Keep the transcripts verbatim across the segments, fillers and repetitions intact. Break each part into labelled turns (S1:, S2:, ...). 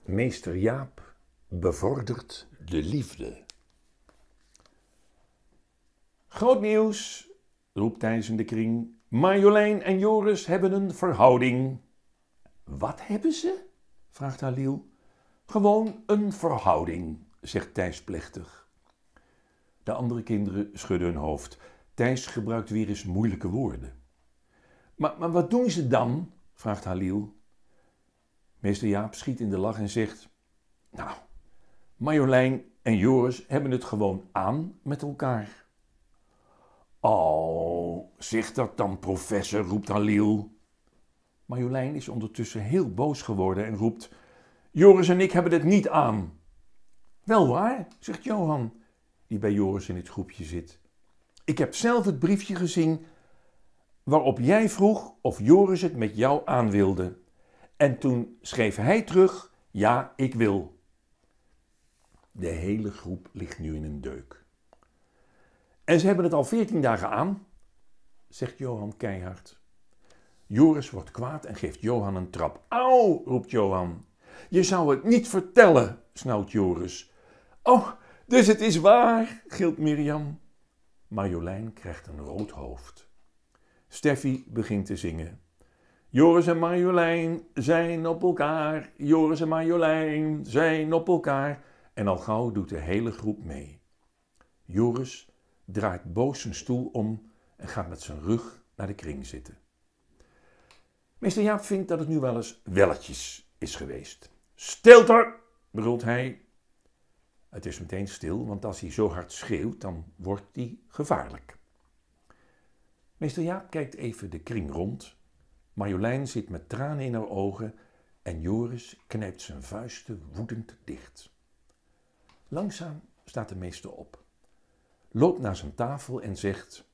S1: Meester Jaap bevordert de liefde. Groot nieuws, roept Thijs in de kring. Marjolein en Joris hebben een verhouding. Wat hebben ze? Vraagt Halil. Gewoon een verhouding, zegt Thijs plechtig. De andere kinderen schudden hun hoofd. Thijs gebruikt weer eens moeilijke woorden. Maar, maar wat doen ze dan? Vraagt Halil. Meester Jaap schiet in de lach en zegt: Nou, Marjolein en Joris hebben het gewoon aan met elkaar. Oh, zeg dat dan, professor, roept Halil. Marjolein is ondertussen heel boos geworden en roept: Joris en ik hebben het niet aan. Wel waar, zegt Johan, die bij Joris in het groepje zit. Ik heb zelf het briefje gezien waarop jij vroeg of Joris het met jou aan wilde. En toen schreef hij terug: ja, ik wil. De hele groep ligt nu in een deuk. En ze hebben het al veertien dagen aan, zegt Johan keihard. Joris wordt kwaad en geeft Johan een trap. Auw, roept Johan. Je zou het niet vertellen, snauwt Joris. Oh, dus het is waar, gilt Mirjam. Marjolein krijgt een rood hoofd. Steffi begint te zingen. Joris en Marjolein zijn op elkaar, Joris en Marjolein zijn op elkaar. En al gauw doet de hele groep mee. Joris draait boos zijn stoel om en gaat met zijn rug naar de kring zitten. Meester Jaap vindt dat het nu wel eens welletjes is geweest. Stilte, brult hij. Het is meteen stil, want als hij zo hard schreeuwt, dan wordt hij gevaarlijk. Meester Jaap kijkt even de kring rond. Marjolein zit met tranen in haar ogen en Joris knijpt zijn vuisten woedend dicht. Langzaam staat de meester op, loopt naar zijn tafel en zegt: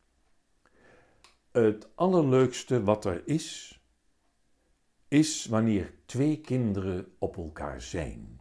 S1: Het allerleukste wat er is, is wanneer twee kinderen op elkaar zijn.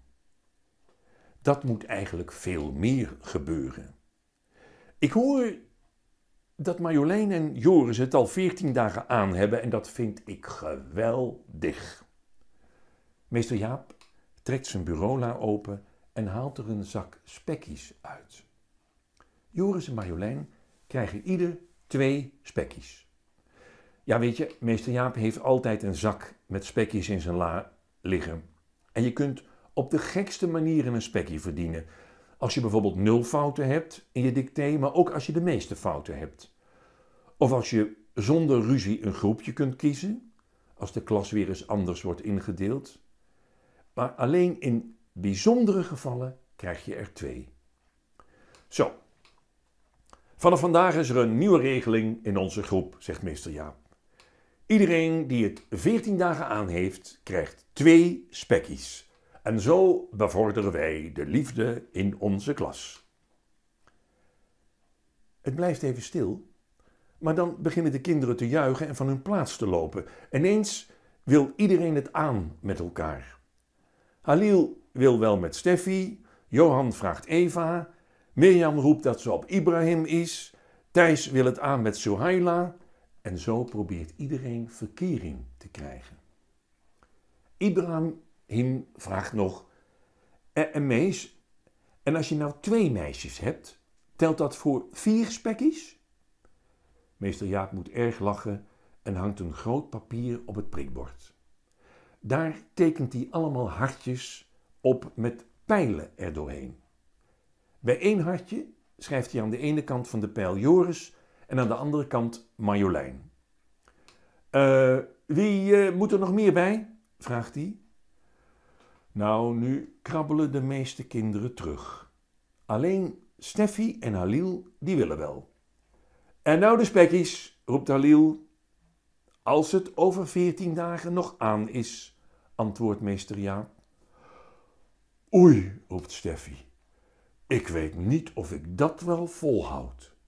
S1: Dat moet eigenlijk veel meer gebeuren. Ik hoor dat Marjolein en Joris het al veertien dagen aan hebben en dat vind ik geweldig. Meester Jaap trekt zijn bureaula open en haalt er een zak spekkies uit. Joris en Marjolein krijgen ieder twee spekkies. Ja, weet je, meester Jaap heeft altijd een zak met spekkies in zijn la liggen. En je kunt op de gekste manieren een spekkie verdienen. Als je bijvoorbeeld nul fouten hebt in je dictée, maar ook als je de meeste fouten hebt. Of als je zonder ruzie een groepje kunt kiezen, als de klas weer eens anders wordt ingedeeld. Maar alleen in bijzondere gevallen krijg je er twee. Zo, vanaf vandaag is er een nieuwe regeling in onze groep, zegt meester Jaap. Iedereen die het veertien dagen aan heeft, krijgt twee spekkies. En zo bevorderen wij de liefde in onze klas. Het blijft even stil, maar dan beginnen de kinderen te juichen en van hun plaats te lopen. Ineens wil iedereen het aan met elkaar. Halil wil wel met Steffi, Johan vraagt Eva, Mirjam roept dat ze op Ibrahim is, Thijs wil het aan met Suhaila en zo probeert iedereen verkering te krijgen. Ibrahim vraagt nog: En mees, en als je nou twee meisjes hebt, telt dat voor vier spekkies? Meester Jaap moet erg lachen en hangt een groot papier op het prikbord. Daar tekent hij allemaal hartjes op met pijlen erdoorheen. Bij één hartje schrijft hij aan de ene kant van de pijl Joris en aan de andere kant Marjolein. Uh, wie uh, moet er nog meer bij? Vraagt hij. Nou, nu krabbelen de meeste kinderen terug. Alleen Steffi en Halil, die willen wel. En nou de spekkies, roept Halil. Als het over veertien dagen nog aan is, antwoordt meester Jaap. Oei, roept Steffi. Ik weet niet of ik dat wel volhoud.